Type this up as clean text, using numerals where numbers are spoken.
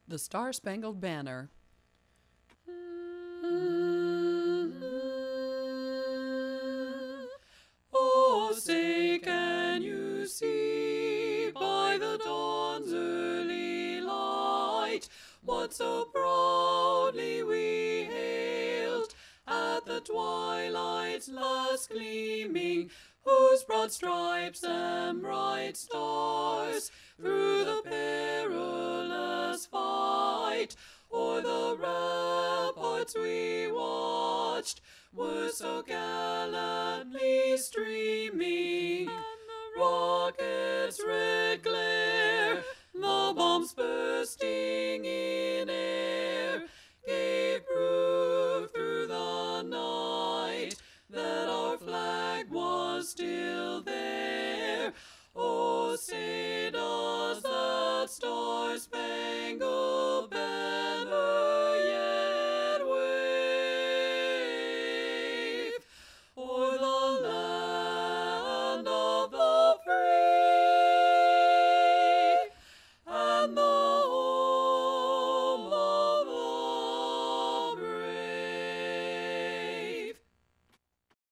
The Star-Spangled Banner. Oh, say can you see by the dawn's early light what so proudly we hailed at the twilight's last gleaming, whose broad stripes and bright stars through the perilous fight o'er the ramparts we watched were so gallantly streaming, and the rockets' red glare, the bombs bursting